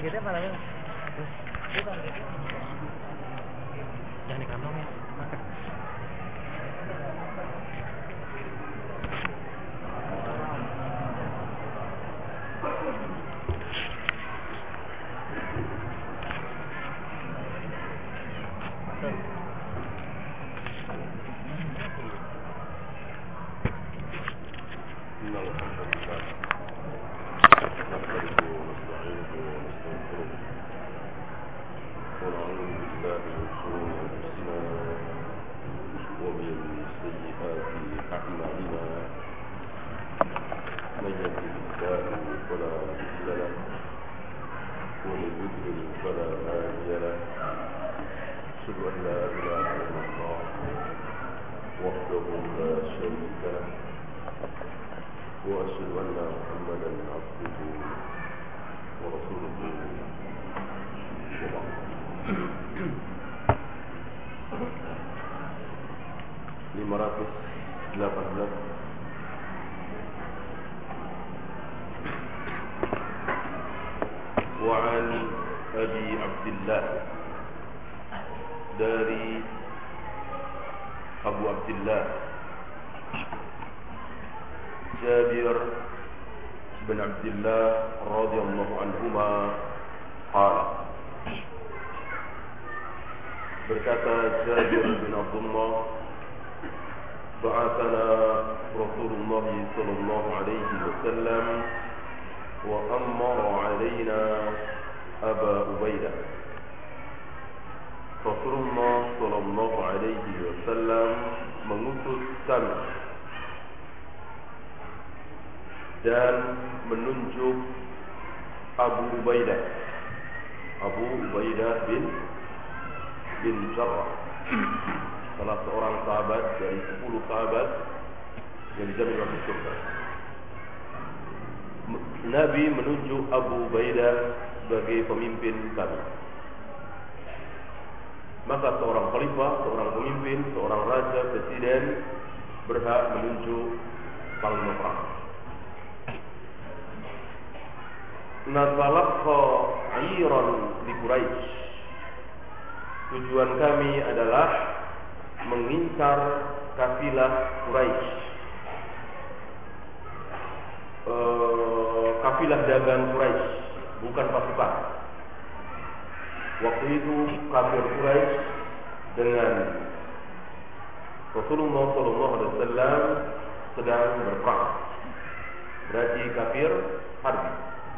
targetnya apa namanya? Bukan. Jangan di kantong ya. وعن أبي عبد الله dari Abu Abdullah Jabir bin Abdullah radhiyallahu anhuma qala berkata Jabir bin Abdullah ba'athana Rasulullah sallallahu alaihi wasallam wa amara alaina Aba Ubaidah. Rasulullah sallallahu alaihi wasallam mengutus kami dan menunjuk Abu Ubaidah bin Jarrah, salah seorang sahabat dari 10 sahabat yang dijamin masuk surga. Nabi menunjuk Abu Ubaidah sebagai pemimpin kami. Maka seorang khalifah, seorang pemimpin, seorang raja, presiden berhak menunjuk panglima perang. Natalaqqa 'ayran li Quraisy. Tujuan kami adalah mengincar kafilah Quraisy. Kafilah dagang Quraisy, bukan pasukan. Waktu itu kafir Quraisy dengan Rasulullah SAW sedang berperang. Berarti kafir harbi.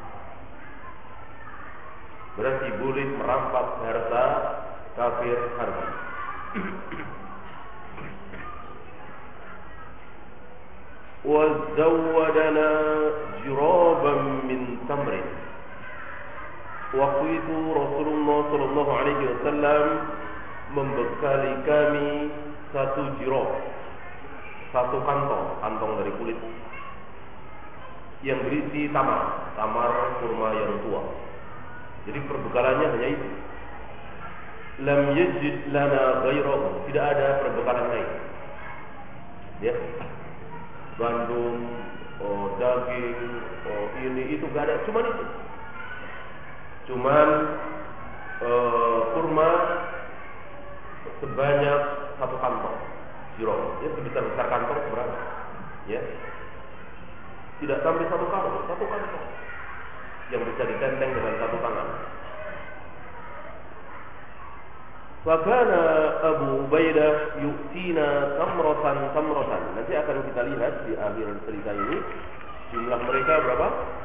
Berarti boleh merampas harta kafir harbi. وَزَوَّدَنَا جِرَابًا مِنْ تَمْرٍ. Waktu itu Rasulullah SAW membekali kami satu jirab, satu kantong dari kulit yang berisi tamar kurma yang tua. Jadi perbekalannya hanya itu. Lam yajid lana ghairahu, tidak ada perbekalan lain. Ya. Gandum, daging, ini itu gak ada, cuma itu. Cuman kurma sebanyak satu kantong jirab, ya sebesar kantong seberapa, ya tidak sampai satu kantong yang bisa ditenteng dengan satu tangan. Fakana Abu Ubaidah yu'tina tamratan. Nanti akan kita lihat di akhir cerita ini jumlah mereka berapa?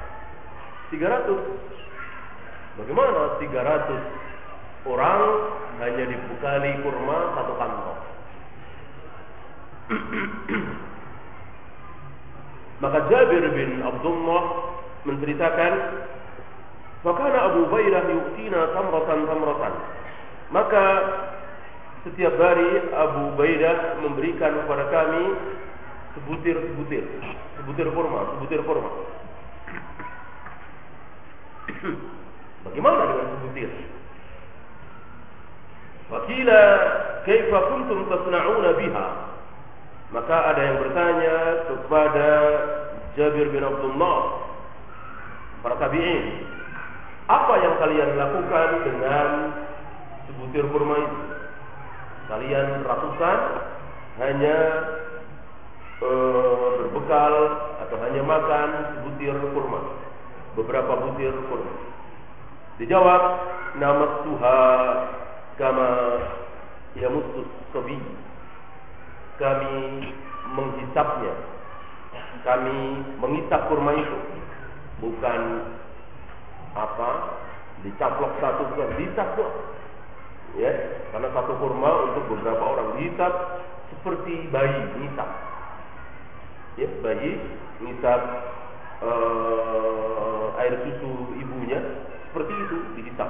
300. Bagaimana 300 orang hanya dibekali kurma satu kantong? Maka Jabir bin Abdullah menceritakan, "Fakana Abu Ubaidah yu'tina tamratan." Maka setiap hari Abu Ubaidah memberikan kepada kami sebutir kurma. Bagaimana dengan sebutir? Wakila kaifa kuntum tasna'una biha. Maka ada yang bertanya kepada Jabir bin Abdullah, para tabi'in, apa yang kalian lakukan dengan sebutir kurma itu? Kalian ratusan hanya berbekal atau hanya makan sebutir kurma, beberapa butir kurma. Dijawab, namassuha kama yamussus sabi. Kami menghisapnya, kami menghisap kurma itu, bukan dicaplok satu, bukan dihisap, ya, karena satu kurma untuk beberapa orang dihisap seperti bayi ngisap, ya, bayi ngisap air susu ibunya, seperti itu dihisap.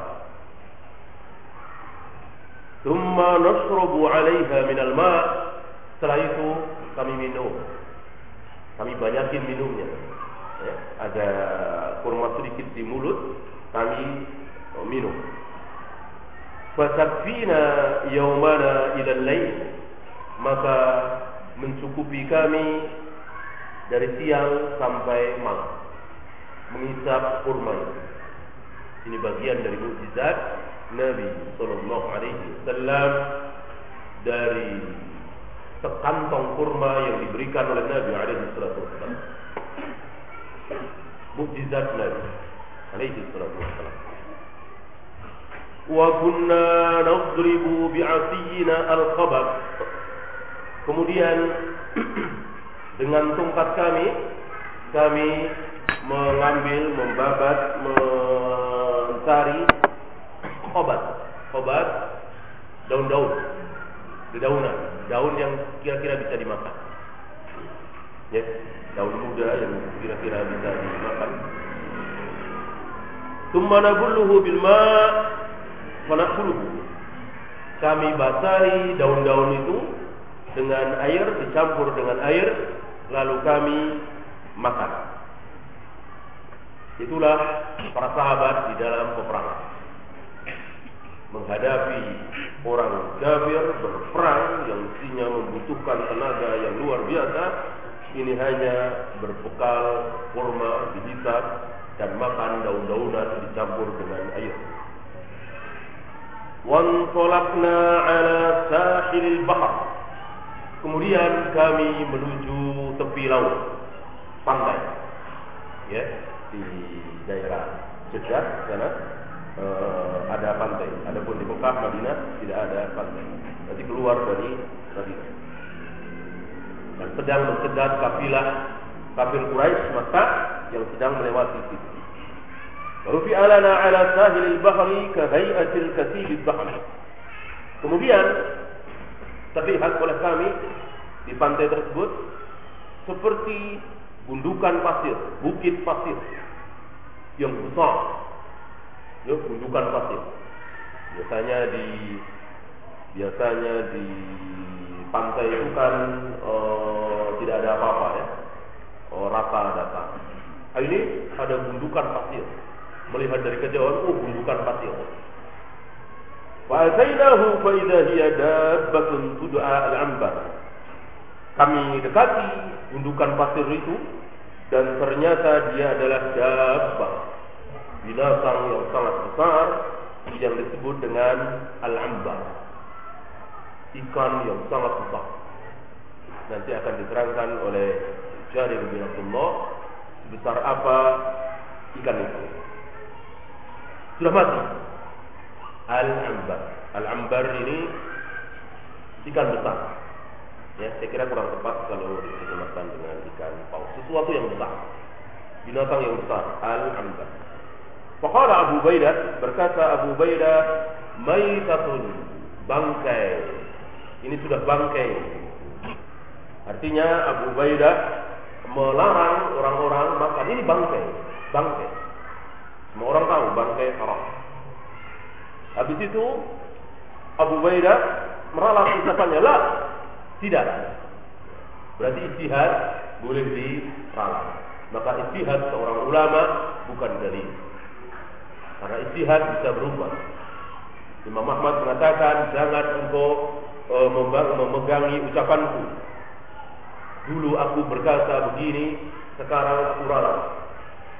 Thumma nashrabu 'alaiha minal ma'. Setelah itu kami minum, kami banyakin minumnya, ya, ada kurma sedikit di mulut, kami minum. Fatakfina yawmana ila al-lail. Maka mencukupi kami dari siang sampai malam mengisap kurma itu. Ini bagian dari mukjizat Nabi sallallahu alaihi wasallam, dari sekantong kurma yang diberikan oleh Nabi alaihi wasallam. Mukjizat Nabi alaihi wasallam. Wa kunna nadribu bi'asiyina al-khabat. Kemudian dengan tongkat kami mengambil, membabat, mencari khobat, daun-daun, dedaunan, daun yang kira-kira bisa dimakan, ya, daun muda yang kira-kira bisa dimakan. Tsumma nabulluhu bil ma' wa na'kuluhu. Kami basahi daun-daun itu dengan air, dicampur dengan air, lalu kami makan. Itulah para sahabat di dalam peperangan, menghadapi orang kafir, berperang yang mestinya membutuhkan tenaga yang luar biasa. Ini hanya berbekal kurma dihisap dan makan daun-daunan dicampur dengan air. Wantalaqna ala sahilil bahr. Kemudian kami menuju tepi laut, pantai, ya, di daerah Jeddah sana ada pantai. Adapun di Mekah, Madinah tidak ada pantai. Nanti keluar dari Madinah. Dan sedang mencegat kafilah kafir Quraisy Makkah yang sedang melewati situ. Rufi'a lana ala sahilil bahri ka hay'atil kasibil bahri. Kemudian terlihat oleh kami di pantai tersebut seperti gundukan pasir, bukit pasir yang besar. Ya, gundukan pasir. Biasanya di pantai itu kan tidak ada apa-apa, ya, rata datar. Ini ada gundukan pasir. Melihat dari kejauhan, gundukan pasir. Fa'atainahu fa idza hiya dabbatun tud'a al-'ambar. Kami dekati gundukan pasir itu dan ternyata dia adalah dabbah, binatang yang sangat besar yang disebut dengan al-'ambar, ikan yang sangat besar. Nanti akan diterangkan oleh Jarir bin Abdullah sebesar apa ikan itu. Sudah mati. Al-'ambar. Al-'ambar ini ikan besar. Ya, saya kira kurang tepat kalau diterjemahkan dengan ikan paus. Sesuatu yang besar, binatang yang besar. Al-'ambar. Faqala Abu Baidah, berkata Abu Baidah, maitatun, bangkai. Ini sudah bangkai. Artinya Abu Baidah melarang orang-orang makan ini bangkai. Bangkai. Semua orang tahu bangkai haram. Habis itu Abu Baidah meralat ucapannya, lah, tidak. Berarti ijtihad boleh diralat. Maka ijtihad seorang ulama bukan dalil. Karena ijtihad bisa berubah. Imam Ahmad mengatakan, jangan engkau memegangi ucapanku. Dulu aku berkata begini, sekarang aku ralat.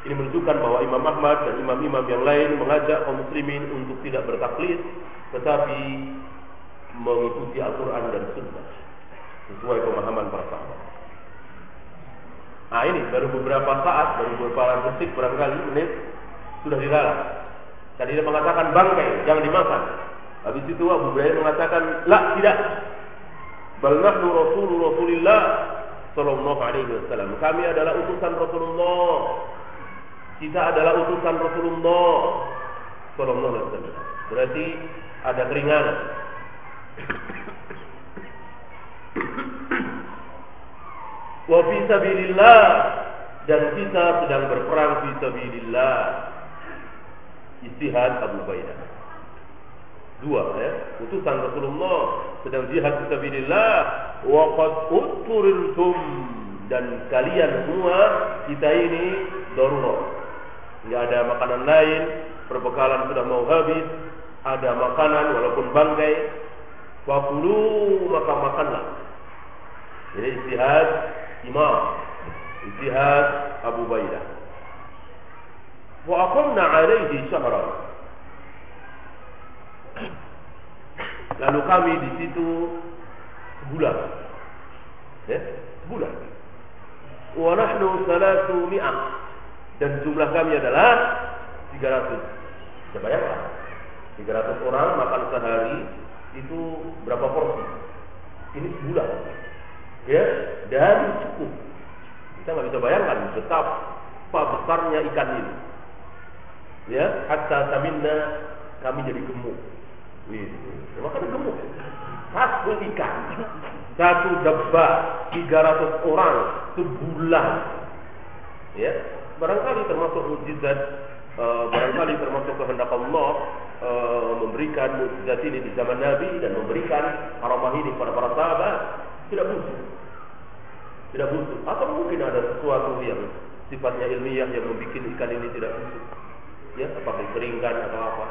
Ini menunjukkan bahwa Imam Ahmad dan imam-imam yang lain mengajak kaum muslimin untuk tidak bertaklid, tetapi mengikuti Al-Quran dan Sunnah sesuai pemahaman para sahabat. Nah, ini baru beberapa saat, baru beberapa detik barangkali menit sudah dilarang. Tadi dia mengatakan bangkai jangan dimakan. Habis itu Abu Hurairah mengatakan, "La, tidak. Bal nahnu Rasulullah sallallahu alaihi wasallam. Kami adalah utusan Rasulullah. Kita adalah utusan Rasulullah sallallahu alaihi wasallam." Berarti ada keringanan. Wa fi sabilillah, dan kita sedang berperang fi sabilillah. Ijtihad Abu Ubaidah. Dua, utusan Rasulullah sedang jihad fi sabilillah, wa qad utturiltum, dan kalian semua kita ini darurat. Enggak ada makanan lain, perbekalan sudah mau habis, ada makanan walaupun bangkai, fakulu, maka makanlah. Jadi ijtihad imam, ijtihad Abu Ubaidah. Wa aqamna alaihi syahran. Lalu kami di situ sebulan. Sebulan. Wa nahnu 300, dan jumlah kami adalah 300. Bisa bayangkan, 300 orang makan sehari itu berapa porsi? Ini sebulan. Ya, dan cukup. Kita nggak bisa bayangkan betapa besarnya ikan ini. Ya, hatta saminna, kami jadi gemuk. Makan gemuk. Satu ikan, satu debba, 300 orang sebulan. Ya, barangkali termasuk mukjizat, barangkali termasuk kehendak Allah memberikan mukjizat ini di zaman Nabi dan memberikan karamah ini kepada para sahabat. Tidak busuk. Atau mungkin ada sesuatu yang sifatnya ilmiah yang membuat ikan ini tidak busuk. Ya, apakah dikeringkan atau apa?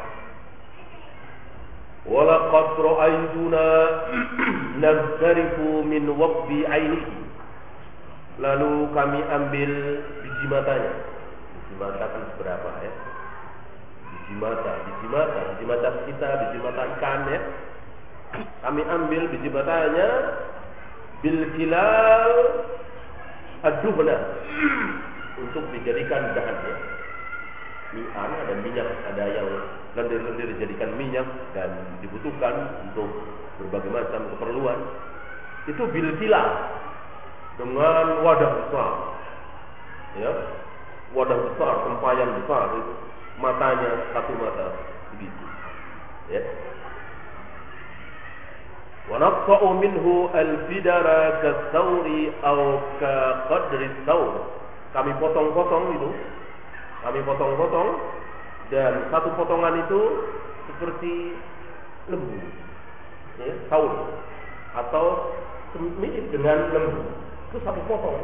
Walaqad ra'aytuna nabtarifu min waqbi 'ainihi. Lalu kami ambil biji matanya. Biji mata kan seberapa ya? Biji mata kita, biji mata ikan ya. Kami ambil biji matanya bil kilal ad-duhna, untuk dijadikan dahannya. Ada minyak, ada yang lendir-lendir dijadikan minyak dan dibutuhkan untuk berbagai macam keperluan. Itu bil kilal, dengan wadah besar. Ya. Wadah besar, tempayan besar itu. Matanya satu mata begitu. Ya. Wa naqta'u minhu al-bidara ka-thawri aw ka-qadri thawr. Kami potong-potong itu. Kami potong-potong, dan satu potongan itu seperti lembu. Ya, thawr, atau mirip dengan lembu. Itu satu potong.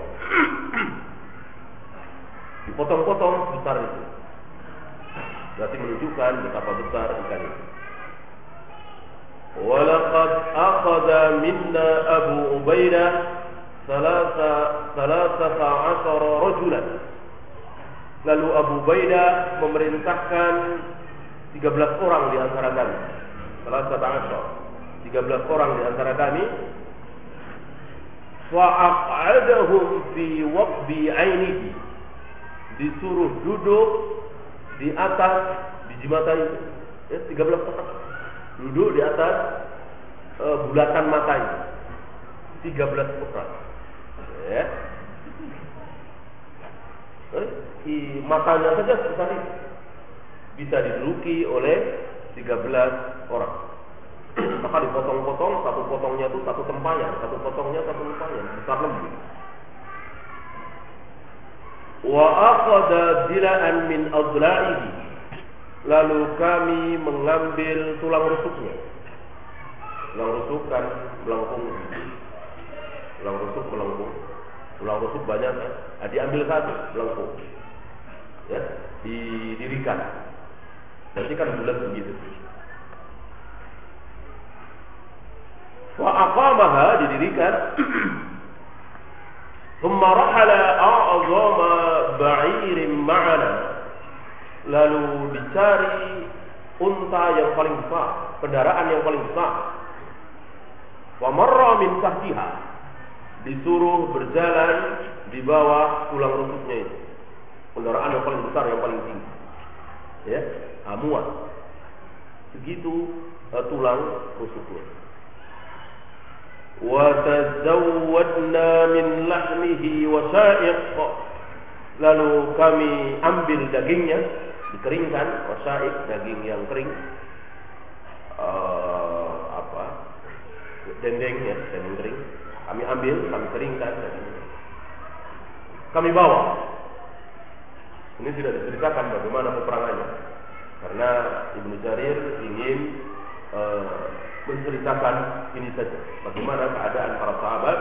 Dipotong-potong sebesar itu. Berarti menunjukkan betapa besar ikan itu. Walaqad akhadha minna Abu Ubaidah 13 rajulan. Lalu Abu Ubaidah memerintahkan 13 orang di antara kami. 13 orang di antara kami. Fa'aq'adahum fi waqbi 'ainihi. Disuruh duduk di atas biji mata itu. Ya, 13 orang. Duduk di atas bulatan matanya. 13 orang. Ya. Matanya saja sebesar itu. Bisa diduduki oleh 13 orang. Maka dipotong-potong, satu potongnya itu satu tempayan, satu potongnya satu tempayan, besar lembu. Wa akhadha dila'an min adla'ihi. Lalu kami mengambil tulang rusuknya. Tulang rusuk kan melengkung. Tulang rusuk melengkung. Tulang rusuk banyak ya. Diambil satu melengkung. Ya, didirikan. Berarti kan bulat begitu. Wa aqamaha, didirikan. Thumma rahala a'zama ba'irin ma'ana. lalu dicari unta yang paling besar, kendaraan yang paling besar. Wa marra min tahtiha, disuruh berjalan di bawah tulang rusuknya itu. Kendaraan yang paling besar, yang paling tinggi. Ya, muat. Segitu tulang rusuknya. Wa tazawwadna min lahmihi wa sa'iq, lalu kami ambil dagingnya, dikeringkan, wasa'iq, daging yang kering, dendeng ya, dendeng kering. Kami ambil, kami keringkan dagingnya. Kami bawa. Ini tidak diceritakan bagaimana peperangannya, karena Ibnu Jarir ingin menceritakan ini saja, bagaimana keadaan para sahabat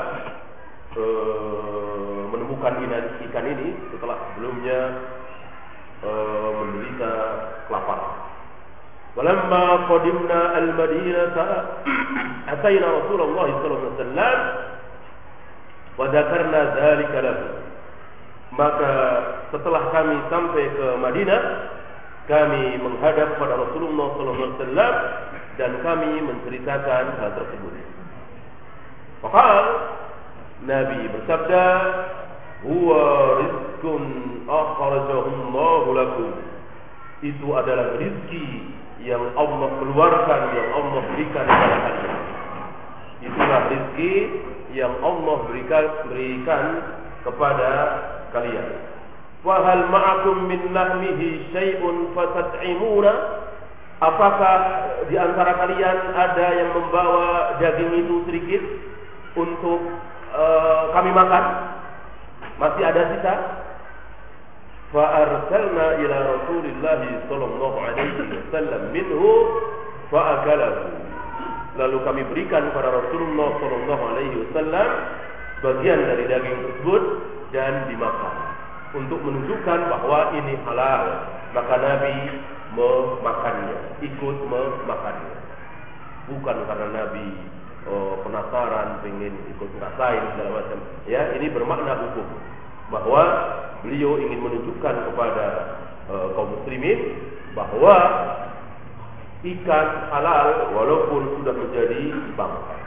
menemukan ikan ini setelah sebelumnya menderita kelaparan. Walamma qadimna al-Madinata atayna Rasulullah sallallahu alaihi wasallam wa dzakarna dzalika lahu. Maka setelah kami sampai ke Madinah, kami menghadap pada Rasulullah sallallahu alaihi wasallam dan kami menceritakan hal tersebut. Maka Nabi bersabda, "Huwa rizqun akhrajahu Allahu lakum." Itu adalah rizki yang Allah keluarkan, yang Allah berikan kepada kalian. Itulah rizki yang Allah berikan kepada kalian. Wa hal ma'akum min lahmihi syai'un fatat'imuna? Apakah di antara kalian ada yang membawa daging itu sedikit untuk kami makan? Masih ada sisa? Fa arsalna ila Rasulillah sallallahu alaihi wasallam minhu fa akalahu. Lalu kami berikan kepada Rasulullah sallallahu alaihi wasallam bagian dari daging tersebut dan dimakan untuk menunjukkan bahwa ini halal. Maka Nabi memakannya, ikut memakannya. Bukan karena Nabi penasaran, pengen ikut ngerasain segala macam. Ya, ini bermakna hukum bahwa beliau ingin menunjukkan kepada kaum muslimin bahwa ikan halal walaupun sudah menjadi bangkai.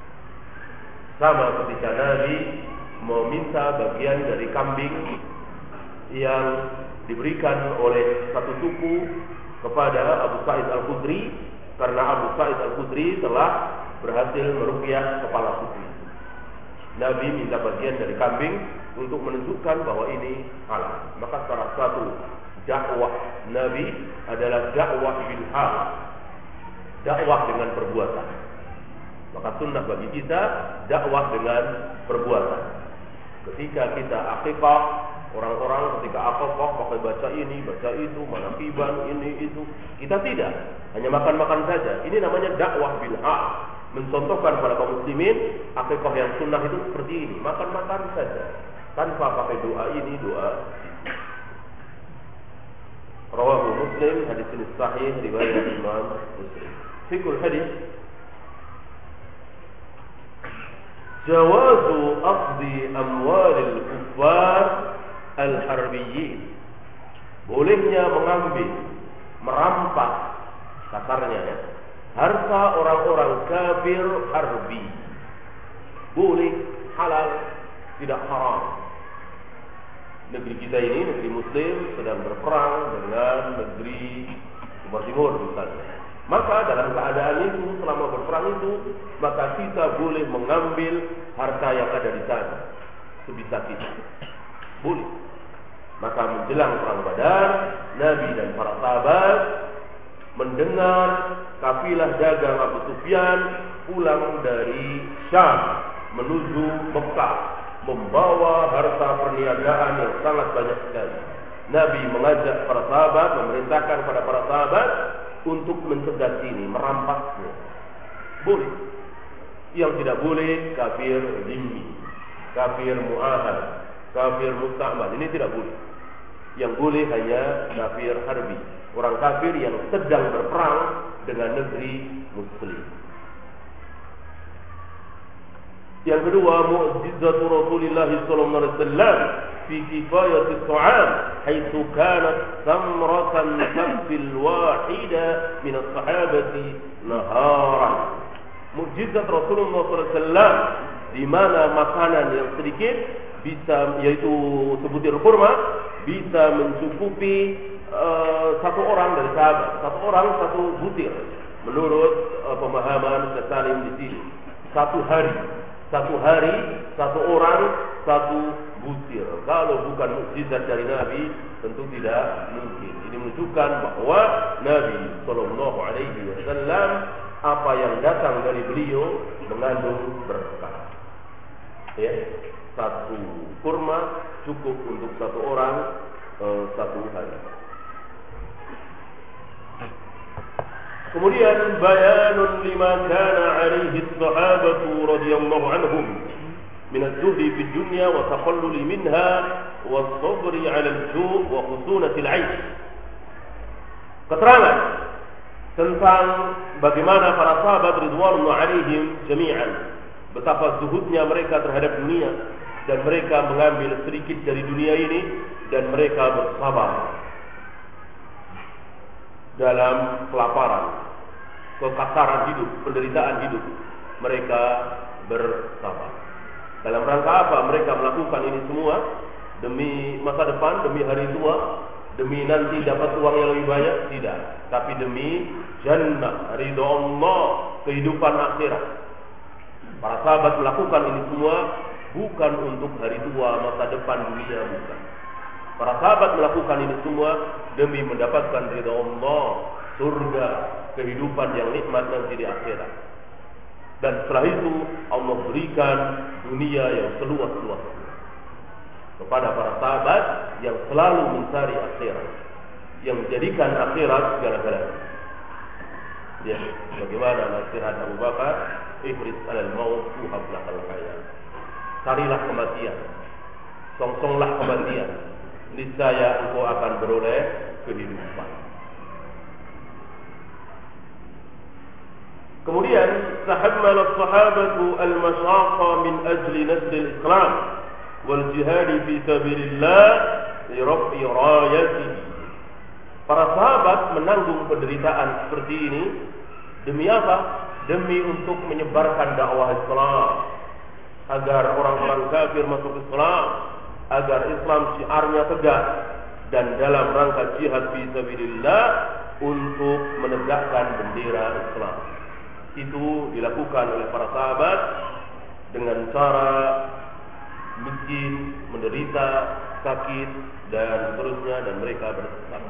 Sama ketika Nabi meminta bagian dari kambing yang diberikan oleh satu suku kepada Abu Sa'id Al-Khudri, karena Abu Sa'id Al-Khudri telah berhasil meruqyah kepala suku. Nabi minta bagian dari kambing untuk menunjukkan bahwa ini halal. Maka salah satu dakwah Nabi adalah dakwah bil hal, dakwah dengan perbuatan. Maka sunnah bagi kita dakwah dengan perbuatan. Ketika kita akikah, orang-orang ketika akikah pakai baca ini, baca itu, manakiban ini itu, kita tidak, hanya makan-makan saja. Ini namanya dakwah bil hal, mencontohkan pada kaum muslimin akikah yang sunnah itu seperti ini, makan-makan saja tanpa pakai doa ini, doa. Rawahu Muslim, hadis ini sahih riwayat Imam Muslim. Fikul hadis, jawazu akhdhi amwalil kuffar al-harbiyyin. Bolehnya mengambil, merampas, kasarnya ya, harta orang-orang kafir harbi. Boleh, halal, tidak haram. Negeri kita ini, negeri muslim, sedang berperang dengan negeri Timur misalnya. Maka dalam keadaan itu, selama berperang itu, maka kita boleh mengambil harta yang ada di sana sebisa kita. Boleh. Maka menjelang perang Badar, Nabi dan para sahabat mendengar kafilah dagang Abu Sufyan pulang dari Syam menuju Mekah, membawa harta perniagaan yang sangat banyak sekali. Nabi mengajak para sahabat, memerintahkan pada para sahabat untuk mencegah ini, merampasnya. Boleh. Yang tidak boleh kafir zimmi, kafir mu'ahad, kafir musta'mal. Ini tidak boleh. Yang boleh hanya kafir harbi, orang kafir yang sedang berperang dengan negeri muslim. Yang kedua, mu'jizatu Rasulullah sallallahu alaihi wasallam في كفاية الطعام حيث كانت ثمرة كف الواحدة من الصحابة نهارا. Mukjizat Rasulullah SAW di mana makanan yang sedikit bisa, yaitu sebutir kurma, bisa mencukupi satu orang dari sahabat, satu orang satu butir. Menurut pemahaman Salim di sini, satu hari satu orang satu butir. Kalau bukan mukjizat dari Nabi, tentu tidak mungkin. Ini menunjukkan bahwa Nabi Shallallahu Alaihi Wasallam, apa yang datang dari beliau mengandung berkah. Ya, satu kurma cukup untuk satu orang satu hari. Kemudian bayanun lima kana alaihi as-sahabatu radhiyallahu anhum min az-zuhdi fi dunya wa taqallul minha wa as-sabri 'ala al-ju' wa khusunati al-'aish. Keterangan tentang bagaimana para sahabat ridwanullah alaihim jami'an, betapa zuhudnya mereka terhadap dunia dan mereka mengambil sedikit dari dunia ini dan mereka bersabar dalam kelaparan, kekasaran hidup, penderitaan hidup. Mereka bersabar. Dalam rangka apa mereka melakukan ini semua? Demi masa depan, demi hari tua, demi nanti dapat uang yang lebih banyak? Tidak, tapi demi jannah, ridha Allah, kehidupan akhirat. Para sahabat melakukan ini semua bukan untuk hari tua, masa depan dunia, bukan. Para sahabat melakukan ini semua demi mendapatkan ridha Allah, surga, kehidupan yang nikmat nanti di akhirat. Dan setelah itu Allah berikan dunia yang seluas-luasnya kepada para sahabat yang selalu mencari akhirat, yang menjadikan akhirat segala-galanya. Ya, bagaimana nasihat Abu Bakar, ihris alal maut tuhab lakal hayat. Carilah kematian, songsonglah kematian, niscaya engkau akan beroleh kehidupan. Kemudian tahammal as-sahabatu al-mashaqqa min ajli nasl al-islam wal jihad fi sabilillah li raf'i rayatihi. Para sahabat menanggung penderitaan seperti ini demi apa? Demi untuk menyebarkan dakwah Islam, agar orang-orang kafir masuk Islam, agar Islam syiarnya tegak, dan dalam rangka jihad fi sabilillah untuk menegakkan bendera Islam. Itu dilakukan oleh para sahabat dengan cara miskin, menderita, sakit, dan seterusnya, dan mereka bersabar.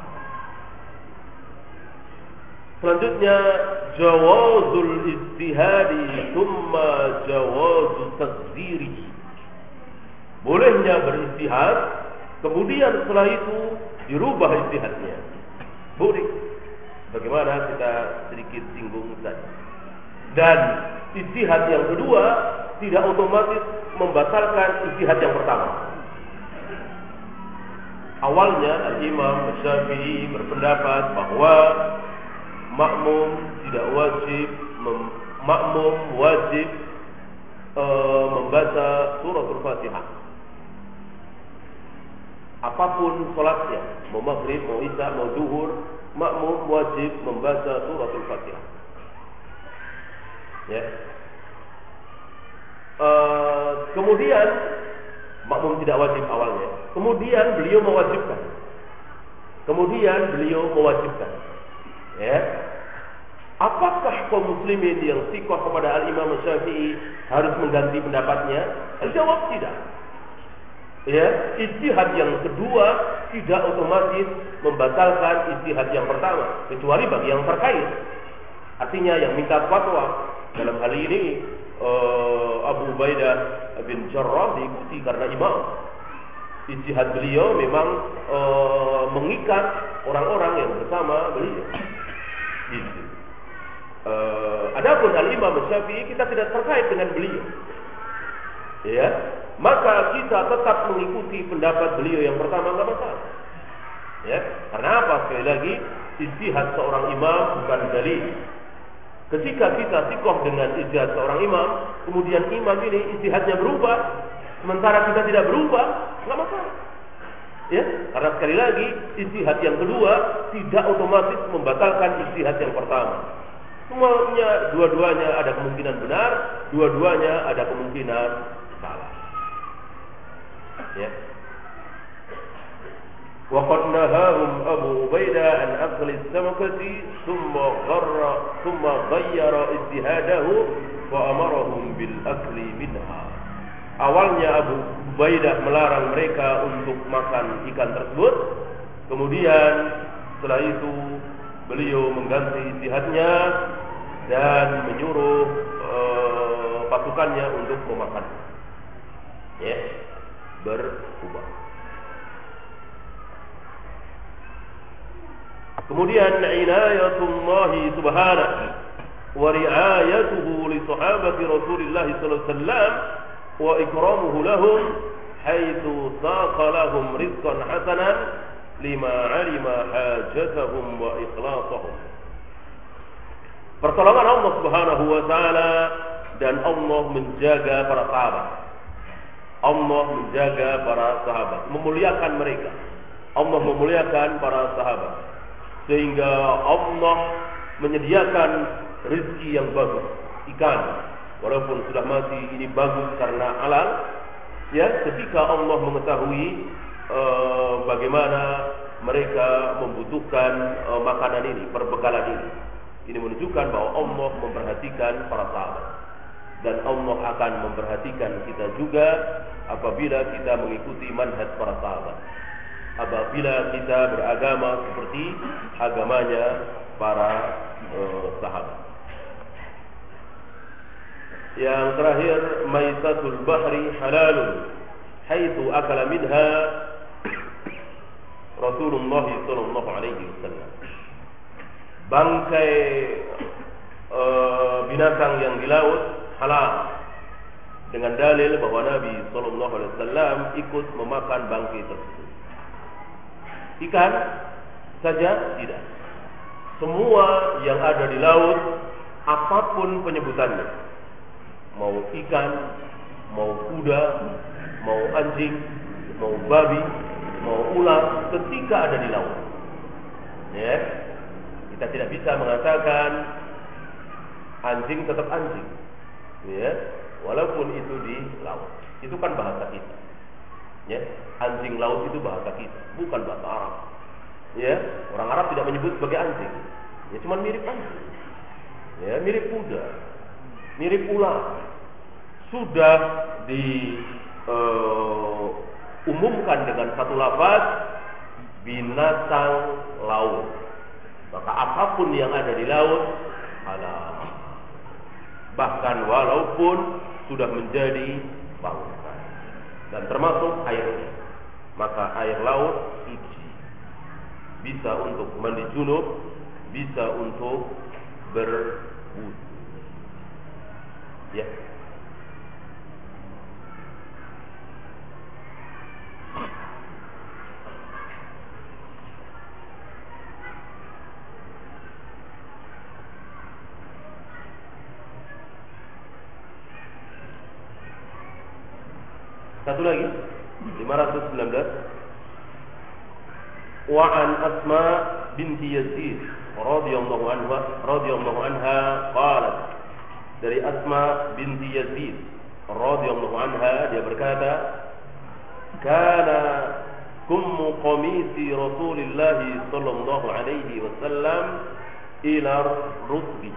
Selanjutnya jawazul ijtihadi thumma jawazul taqdiri. Bolehnya beristihad, kemudian setelah itu dirubah istihadnya. Boleh. Bagaimana kita sedikit singgung tadi. Dan istihad yang kedua tidak otomatis membatalkan istihad yang pertama. Awalnya Al-Imam Syafi'i berpendapat bahwa makmum wajib membaca suratul Fatihah. Apapun solatnya, mau maghrib, mau isya, mau zuhur, makmum wajib membaca suratul Fatihah. Ya. Kemudian makmum tidak wajib awalnya. Kemudian beliau mewajibkan. Ya. Apakah kaum muslimin yang thiqah kepada Al-Imam Syafi'i harus mengganti pendapatnya? Jawab tidak. Ya, ijtihad yang kedua tidak otomatis membatalkan ijtihad yang pertama, kecuali bagi yang terkait. Artinya yang minta fatwa dalam hal ini Abu Ubaidah bin Jarrah diikuti karena imam. Ijtihad beliau memang mengikat orang-orang yang bersama beliau. Gitu. Adapun Al-Imam Syafi'i kita tidak terkait dengan beliau. Ya, maka kita tetap mengikuti pendapat beliau yang pertama, enggak masalah. Ya, karena apa? Sekali lagi, ijtihad seorang imam bukan dalil. Ketika kita thiqah dengan ijtihad seorang imam, kemudian imam ini ijtihadnya berubah, Sementara kita tidak berubah, nggak masalah. Ya, karena sekali lagi ijtihad yang kedua tidak otomatis membatalkan ijtihad yang pertama. Semuanya, dua-duanya ada kemungkinan benar, dua-duanya ada kemungkinan salah. Ya. Wa qad nahahum Abu Ubaidah an aqli as-samakati thumma ghayyara ijtihadahu wa amarahum bil akli minha. Awalnya Abu Ubaidah melarang mereka untuk makan ikan tersebut. Kemudian setelah itu beliau mengganti ijtihadnya dan menyuruh pasukannya untuk memakan. Ya, berubah. Kemudian inayatullah subhanahu wa ri'ayatuhu li sahabati Rasulillah sallallahu alaihi wasallam wa ikramuhu lahum haitsu saqa lahum rizqan hasanan lima 'alima hajatahum wa ikhlasahum. Pertolongan Allah Subhanahu wa taala dan Allah menjaga para sahabat. Allah menjaga para sahabat, memuliakan mereka. Allah memuliakan para sahabat sehingga Allah menyediakan rezeki yang bagus, ikan. Walaupun sudah mati, ini bagus karena halal. Ya, ketika Allah mengetahui bagaimana mereka membutuhkan makanan ini, perbekalan ini menunjukkan bahwa Allah memperhatikan para sahabat dan Allah akan memperhatikan kita juga apabila kita mengikuti manhaj para sahabat, apabila kita beragama seperti agamanya para sahabat. Yang terakhir, maitatul bahri halalun haitsu akala minha Rasulullah sallallahu alaihi wasallam. Bangkai binatang yang di laut halal dengan dalil bahwa Nabi sallallahu alaihi wasallam ikut memakan bangkai tersebut. Ikan saja tidak. Semua yang ada di laut, apapun penyebutannya, mau ikan, mau kuda, mau anjing, mau babi, mau ular, ketika ada di laut, ya, kita tidak bisa mengatakan anjing tetap anjing, ya, walaupun itu di laut. Itu kan bahasa kita, ya, anjing laut itu bahasa kita, bukan bahasa Arab. Ya, orang Arab tidak menyebut sebagai anjing, ya, cuma mirip anjing, ya, mirip kuda, mirip ular. Sudah diumumkan dengan satu lafaz binatang laut, maka apapun yang ada di laut halal, bahkan walaupun sudah menjadi bangkai, dan termasuk airnya. Maka air laut suci, bisa untuk mandi junub, bisa untuk berwudu. Ya. Satu lagi 519. Wa an Asma binti Yazid radhiyallahu anha qalat, dari Asma binti Yazid radhiyallahu anha dia berkata, kana kummu qamisi Rasulillah sallallahu alaihi wasallam ila rukbi.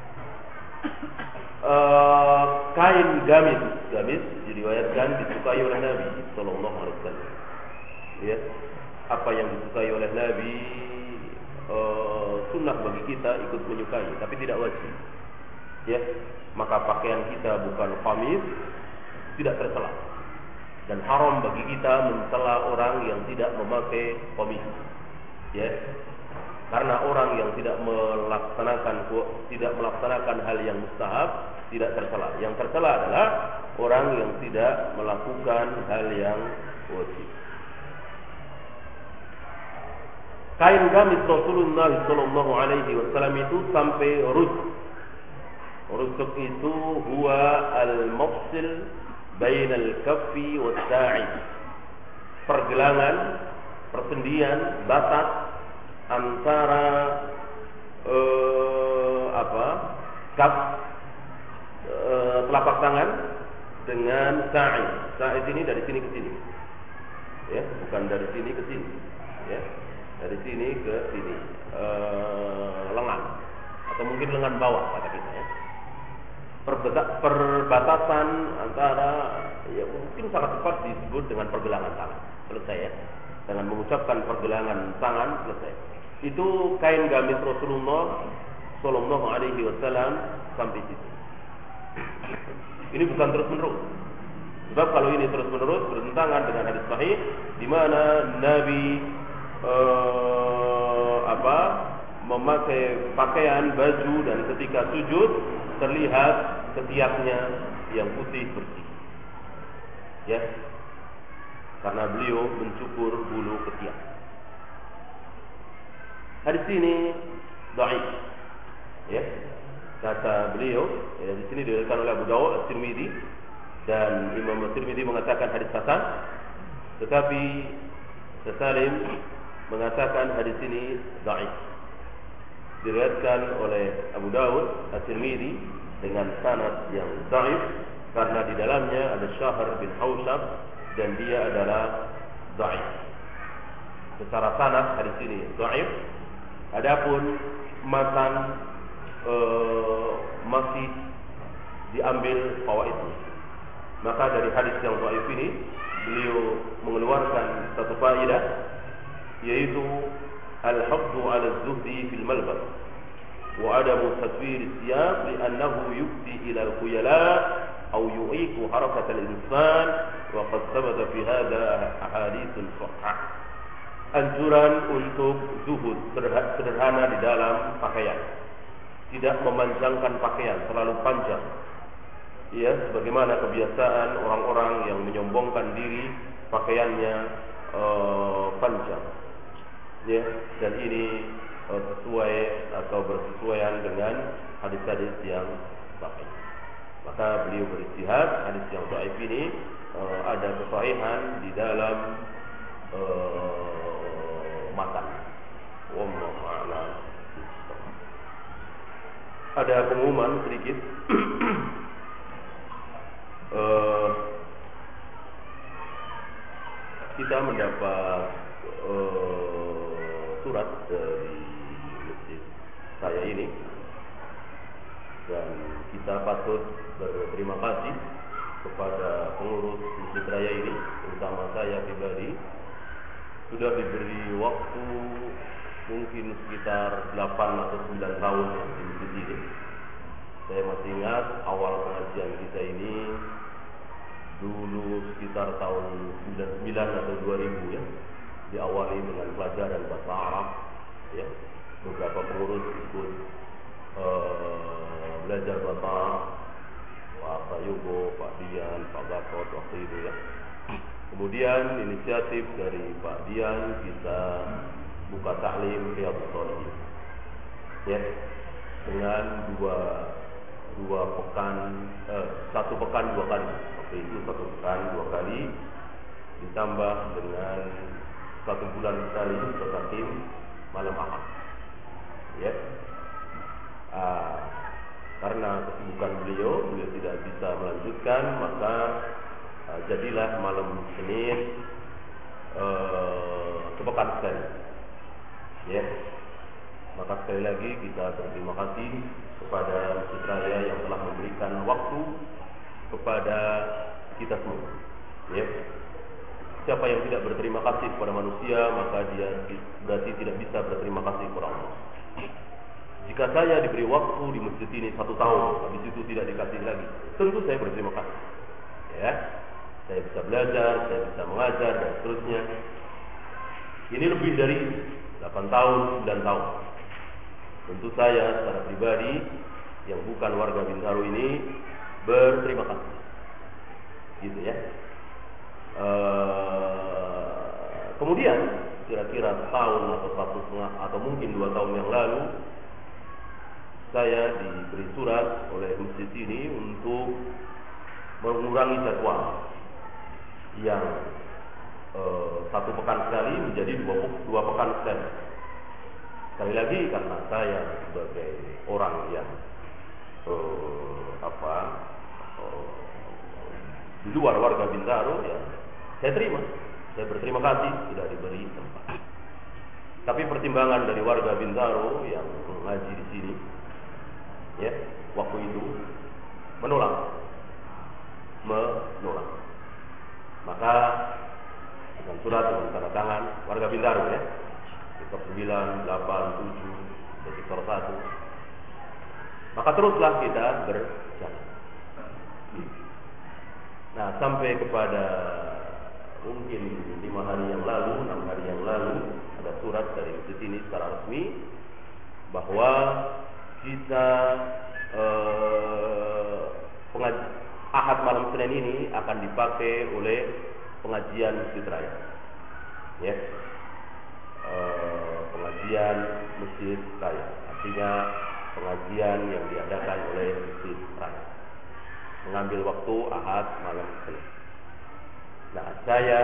Kain gamis diriwayatkan disukai oleh Nabi sallallahu alaihi wasallam. Ya, apa yang disukai oleh Nabi sunnah bagi kita ikut menyukai, tapi tidak wajib. Ya, maka pakaian kita bukan qamis, tidak tercela, dan haram bagi kita mencela orang yang tidak memakai qamis. Ya, karena orang yang tidak melaksanakan hal yang mustahab tidak tercela. Yang tercela adalah orang yang tidak melakukan hal yang wajib. Kain gamis Rasulullah sallallahu alaihi wasallam itu sampai rusuk. Rusuk itu huwa al-mafsil bainal kaffi was sa'i, pergelangan, persendian, batas antara kaf, telapak tangan dengan sa'i. Sa'i ini dari sini ke sini, ya, bukan dari sini ke sini, ya, dari sini ke sini, lengan atau mungkin lengan bawah kata kita, ya. Perbatasan antara, ya mungkin sangat tepat disebut dengan pergelangan tangan. Selesai, ya. Dengan mengucapkan pergelangan tangan, selesai. Itu kain gamis Rasulullah Sallallahu Alaihi Wasallam sampai situ. Ini bukan terus menerus. Sebab kalau ini terus menerus bertentangan dengan hadis sahih, di mana Nabi memakai pakaian baju dan ketika sujud terlihat ketiaknya yang putih bersih, ya, karena beliau mencukur bulu ketiak. Hadis ini dhaif, ya, kata beliau, ya, di sini diriwayatkan oleh Abu Dawud, At-Tirmidzi, dan Imam At-Tirmidzi mengatakan hadis hasan, tetapi Salim mengatakan hadis ini dhaif. Diriwayatkan oleh Abu Dawud, At-Tirmidzi dengan sanad yang dhaif karena di dalamnya ada Syahr bin Haushab dan dia adalah dhaif. Secara sanad hadis ini dhaif. Adapun matan masih diambil fawaidnya. Maka dari hadis yang dhaif ini beliau mengeluarkan satu faedah, yaitu al-hafdhu 'ala az-zuhdi fil malbas wa 'adamu tadbir as-siyab li'annahu yufdi ila al-khuyala aw yu'iku harakat al-insan wa qad thabata fi hadha ahadits sahih. Anjuran untuk zuhud, sederhana di dalam pakaian, tidak memanjangkan pakaian terlalu panjang, ya, sebagaimana kebiasaan orang-orang yang menyombongkan diri pakaiannya panjang, ya, dan ini sesuai atau bersesuaian dengan hadis-hadis yang sahih. Maka beliau beristihad, hadis yang dhaif ini ada kesahihan di dalam matan. Wallahu a'lam. Ada pengumuman sedikit. Kita mendapat surat dari masjid saya ini, dan kita patut berterima kasih kepada pengurus masjid raya ini, terutama saya pribadi. Sudah diberi waktu mungkin sekitar 8 atau 9 tahun di masjid ini. Saya masih ingat awal pengajian kita ini dulu sekitar tahun 99 atau 2000, ya. Diawali dengan pelajaran bahasa Arab, ya. Beberapa pengurus ikut belajar bahasa Arab, Pak Yugo, Pak Dian, Pak Gatot waktu itu, ya. Kemudian inisiatif dari Pak Dian, kita buka taklim Riyadhus Shalihin, ya, dengan dua pekan, 1 pekan 2 kali. Waktu itu 1 pekan 2 kali, ditambah dengan 1 bulan sekali taklim malam Ahad, ya. Karena kesibukan beliau tidak bisa melanjutkan, maka jadilah malam Senin sepekan sekali, ya. Maka sekali lagi kita berterima kasih kepada Masjid Raya yang telah memberikan waktu kepada kita semua, ya. Siapa yang tidak berterima kasih kepada manusia, maka dia berarti tidak bisa berterima kasih kepada Allah. Jika saya diberi waktu di masjid ini 1 tahun, habis itu tidak dikasih lagi, tentu saya berterima kasih, ya. Saya bisa belajar, saya bisa mengajar, dan seterusnya. Ini lebih dari 8 tahun, 9 tahun. Tentu saya secara pribadi yang bukan warga Bintaro ini berterima kasih, gitu, ya. Kemudian kira-kira setahun atau 1,5 atau mungkin 2 tahun yang lalu, saya diberi surat oleh masjid ini untuk mengurangi jadwal yang 1 pekan sekali menjadi 2 pekan sekali. Sekali lagi karena saya sebagai orang yang di luar warga Bintaro, ya saya terima. Saya berterima kasih tidak diberi tempat. Tapi pertimbangan dari warga Bintaro yang mengaji di sini, ya, waktu itu menolak. Maka dengan surat dengan tanda tangan warga Bintaro, ya, sektor 9, 8, 7, sektor 1. Maka teruslah kita berjalan. Nah, sampai kepada mungkin 5 hari yang lalu, 6 hari yang lalu, ada surat dari masjid ini secara resmi bahwa kita Ahad malam Senin ini akan dipakai oleh pengajian Masjid Raya, ya, pengajian Masjid Raya, artinya pengajian yang diadakan oleh Masjid Raya, mengambil waktu Ahad malam Senin. Nah, saya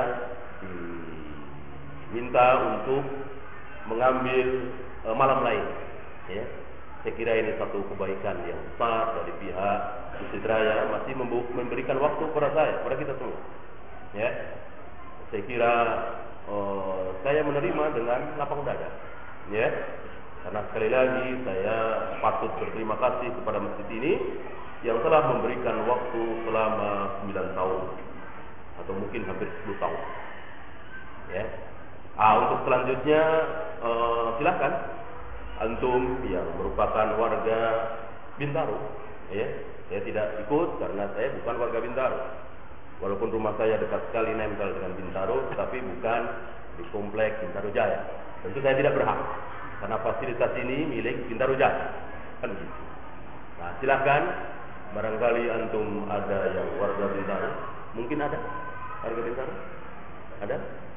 diminta untuk mengambil malam lain, ya. Saya kira ini satu kebaikan yang besar dari pihak Masjid Raya, masih memberikan waktu kepada saya, kepada kita semua, ya. Saya kira saya menerima dengan lapang dada, ya. Karena sekali lagi saya patut berterima kasih kepada masjid ini yang telah memberikan waktu selama 9 tahun atau mungkin hampir 10 tahun, ya. Untuk selanjutnya silakan antum yang merupakan warga Bintaro, ya. Saya tidak ikut karena saya bukan warga Bintaro. Walaupun rumah saya dekat sekali nempel dengan Bintaro, tapi bukan di komplek Bintaro Jaya. Tentu saya tidak berhak karena fasilitas ini milik Bintaro Jaya, kan begitu. Nah, silakan, barangkali antum ada yang warga Bintaro, mungkin ada warga Bintaro, ada?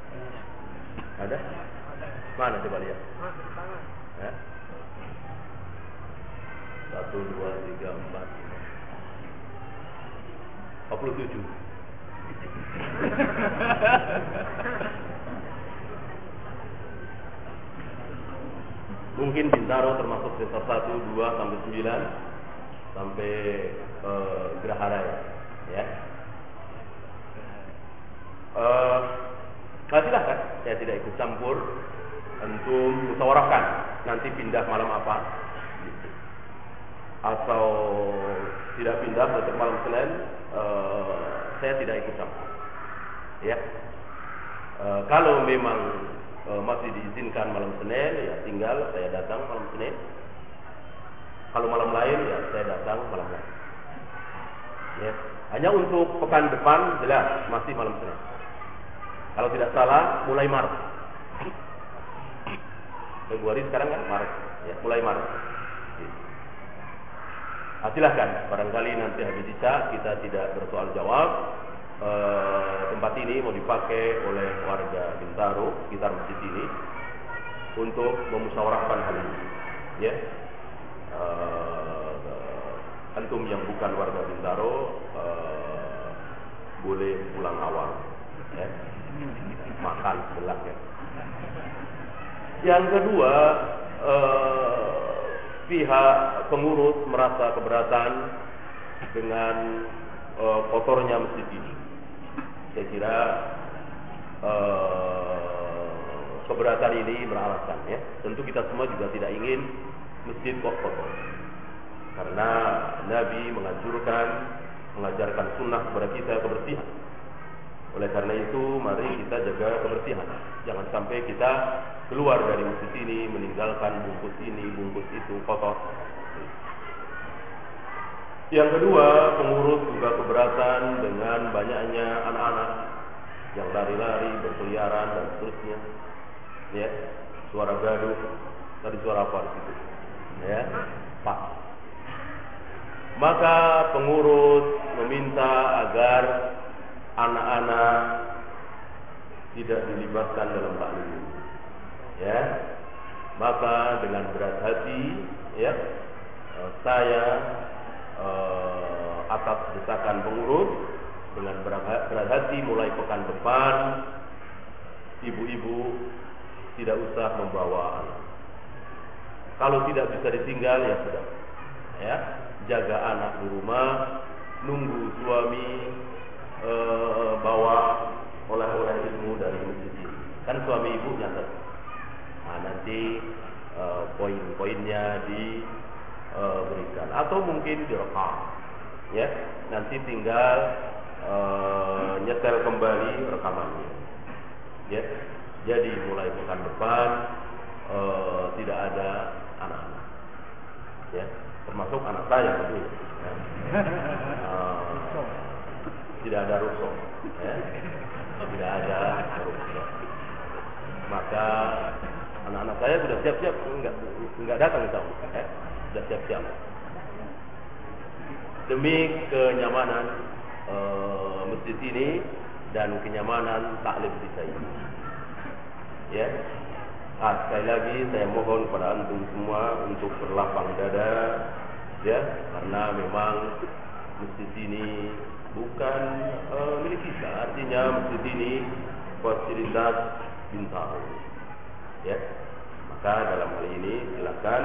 Mana coba lihat? Ya? 1, 2, 3, 4, 47. Mungkin Bintaro termasuk sektor 1, 2 sampai 9 sampai Geraha Raya, ya. Silahkan, saya tidak ikut campur. Antum musyawarahkan nanti pindah malam apa, atau tidak pindah untuk malam Senin, saya tidak ikut campur, ya. Kalau memang masih diizinkan malam Senin, ya tinggal saya datang malam Senin. Kalau malam lain, ya saya datang malam lain, ya. Hanya untuk pekan depan jelas masih malam Senin. Kalau tidak salah mulai Maret. Februari sekarang kan Maret, ya, mulai Maret. Silahkan, barangkali nanti habis Isya kita tidak bersoal jawab. Tempat ini mau dipakai oleh warga Bintaro sekitar masjid ini untuk memusyawarahkan hal ini, ya. Antum yang bukan warga Bintaro boleh pulang awal, ya. Makan sebelah, ya. Yang kedua, pihak pengurus merasa keberatan dengan kotornya masjid ini. Saya kira keberatan ini beralasan, ya. Tentu kita semua juga tidak ingin masjid kotor, karena Nabi mengajarkan sunnah kepada kita kebersihan. Oleh karena itu, mari kita jaga kebersihan. Jangan sampai kita keluar dari masjid ini meninggalkan bungkus ini, bungkus itu kotor. Yang kedua, pengurus juga keberatan dengan banyaknya anak-anak yang lari-lari, berkeliaran dan seterusnya. Ya, suara gaduh. Tadi suara apa di situ? Ya, Pak. Maka pengurus meminta agar anak-anak tidak dilibatkan dalam taklim, ya. Maka dengan berat hati, ya, saya atas desakan pengurus dengan berat hati mulai pekan depan ibu-ibu tidak usah membawa anak. Kalau tidak bisa ditinggal ya sudah, ya, jaga anak di rumah, nunggu suami bawa oleh-oleh ilmu dari masjid ini. Kan suami ibu nyatet. Nah, nanti poin-poinnya diberikan atau mungkin direkam, ya. Nanti tinggal nyetel kembali rekamannya, ya. Jadi mulai pekan depan tidak ada anak-anak, ya, termasuk anak saya tentu, ya. Tidak ada rusuh, ya. Tidak ada rusuh. Maka anak-anak saya sudah siap-siap, enggak datang ke sana, ya. Sudah siap-siap demi kenyamanan masjid ini dan kenyamanan taklim kita ini, ya. Sekali lagi saya mohon kepada antum semua untuk berlapang dada, ya, karena memang masjid ini bukan milik kita. Artinya masjid ini fasilitas Bintaro, ya. Maka dalam hal ini silakan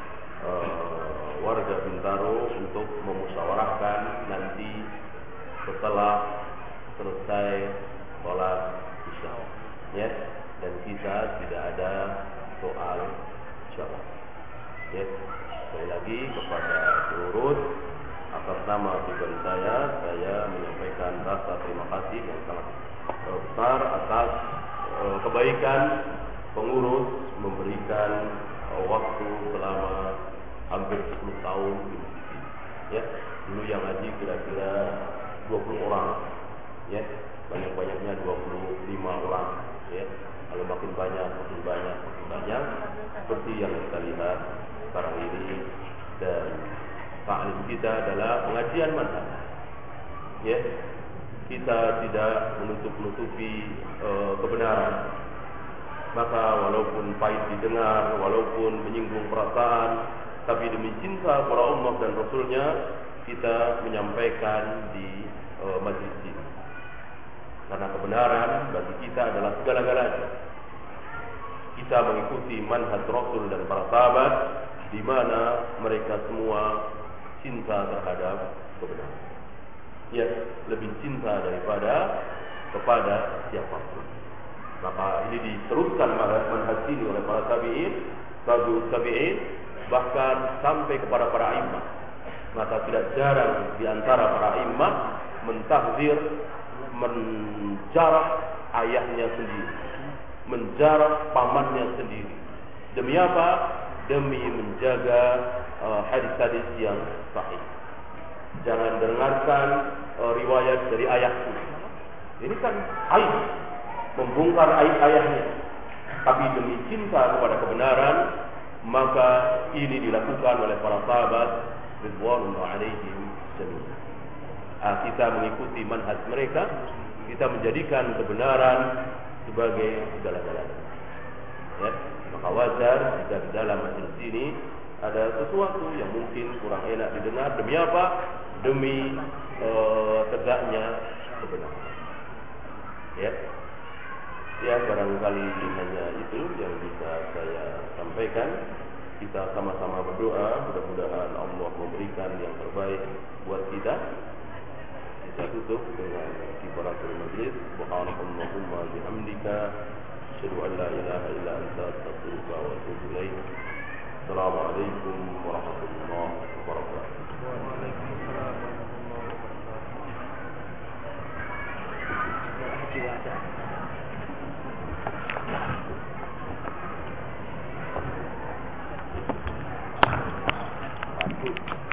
warga Bintaro untuk memusyawarahkan nanti setelah selesai sholat isya, ya. Dan kita tidak ada soal jawab, ya. Sekali lagi kepada seluruh atas nama pribadi saya menyampaikan rasa terima kasih yang sangat besar atas kebaikan pengurus memberikan waktu selama hampir 10 tahun di masjid ini, ya. Dulu yang haji kira-kira 20 orang, ya, banyak-banyaknya 25 orang, ya. Kalau makin banyak seperti yang kita lihat sekarang ini. Dan ta'lim kita adalah pengajian manhaj, ya. Kita tidak menutup-nutupi kebenaran. Maka walaupun pahit didengar, walaupun menyinggung perasaan, tapi demi cinta kepada Allah dan Rasulnya kita menyampaikan di majlis ini. Karena kebenaran bagi kita adalah segala-galanya. Kita mengikuti manhaj Rasul dan para sahabat, di mana mereka semua cinta terhadap kebenaran, ya, lebih cinta daripada kepada siapapun. Maka ini diteruskan manhaj ini oleh para tabi'in, bahkan sampai kepada para imam. Maka tidak jarang di antara para imam mentahzir, menjarah ayahnya sendiri, menjarah pamannya sendiri. Demi apa? Demi menjaga hadis-hadis yang sahih. Jangan dengarkan riwayat dari ayahku. Ini kan aib, membongkar aib ayahnya. Tapi demi cinta kepada kebenaran, maka ini dilakukan oleh para sahabat ridwanullah alaihim jami'an. Kita mengikuti manhaj mereka, kita menjadikan kebenaran sebagai segala-galanya, ya. Maka wajar jika di dalam majelis ini ada sesuatu yang mungkin kurang enak didengar. Demi apa? Demi tegaknya kebenaran, ya. Ya, barangkali hanya itu yang bisa saya sampaikan. Kita sama-sama berdoa, mudah-mudahan Allah memberikan yang terbaik buat kita. Kita tutup dengan kifaratul majlis. Subhanallahumma bihamdika, asyhadu an la ilaha illa anta, astaghfiruka wa atubu ilaik. Assalamualaikum warahmatullahi wabarakatuh. Waalaikumsalam warahmatullahi wabarakatuh.